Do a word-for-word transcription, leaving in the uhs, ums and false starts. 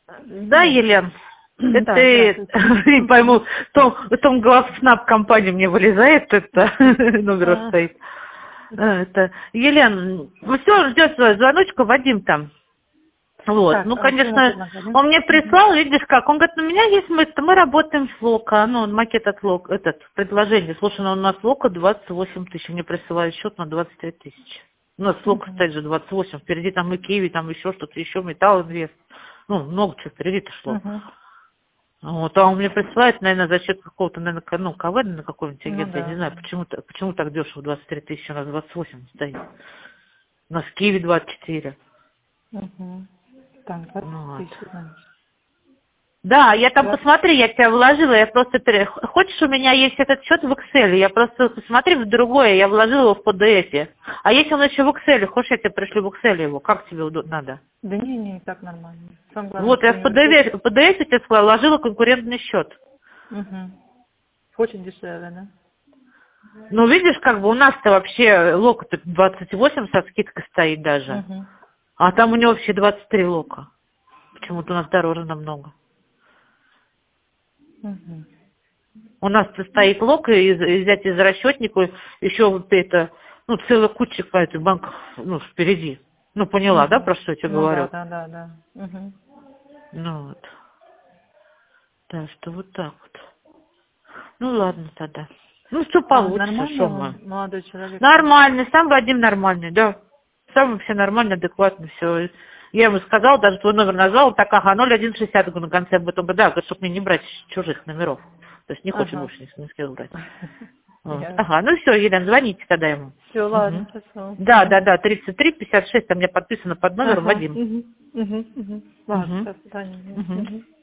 Да, Елена? Это Да, ты, не пойму, в том, в том главснаб компании мне вылезает, это номер А, стоит. да. Это, Елена, ну все, ждет свою звоночку, Вадим там. Вот, Так, ну, а что у нас конечно, тут находим? он мне Угу. прислал, видишь как, он говорит, у меня есть мы, мы работаем с Лока, ну, макет от Лока, этот, предложение, слушай, ну, у нас Лока двадцать восемь тысяч, мне присылают счет на двадцать три тысячи. У нас Лока Угу. стоит же двадцать восемь, впереди там и Киви, там еще что-то, еще Металл Инвест, ну, много чего впереди-то шло. Угу. Вот, а он мне присылает, наверное, за счет какого-то, наверное, ну, КВ на какой-нибудь Ну агент, я не да, знаю, да. почему, так- почему так дешево двадцать три тысячи, у нас двадцать восемь стоит. У нас Киви двадцать четыре. Угу. Так, двадцать Ну, вот. тысяч, значит. Да, я там, двадцать. посмотри, я тебя вложила, я просто... пере- Хочешь, у меня есть этот счет в Excel, я просто, посмотри, в другое, я вложила его в пи ди эф. А если он еще в Excel, хочешь, я тебе пришлю в Excel его, как тебе удобно надо? Да не, не, и так нормально. Самое главное, Вот, что я не в вертеть. пи ди эф, в пи ди эф тебе вложила конкурентный счет. Угу. Очень дешевле, да? Ну, видишь, как бы у нас-то вообще лока двадцать восемь со скидкой стоит даже, Угу. а там у него вообще двадцать три лока. Почему-то у нас дороже намного. Угу. У нас стоит лок, и из- и взять из расчетника еще вот это, ну, целая куча какая-то банков, ну, впереди. Ну, поняла, да, Угу. про что я тебе Ну да, говорю? да, да, да. Угу. Ну, вот. Так что вот так вот. Ну, ладно тогда. Ну, что А получится, нормальный что мы. он, молодой человек-то? Нормальный, сам Вадим нормальный, да. Сам вообще нормально, адекватно, все. Я ему сказала, даже твой номер назвал, так, ага, ноль один шестьдесят, говорю, на конце об этом, да, говорит, чтобы мне не брать чужих номеров. То есть не хочет Ага. больше ни с кем брать. Вот. Ясно. Ага, ну все, Елена, звоните тогда ему. Все, Мгм. ладно, хорошо. Да, Угу. да, да, тридцать три пятьдесят шесть, там у меня подписано под номером Ага. Вадим. Угу. Угу. Угу. Ладно, Угу. до свидания. Угу. Угу.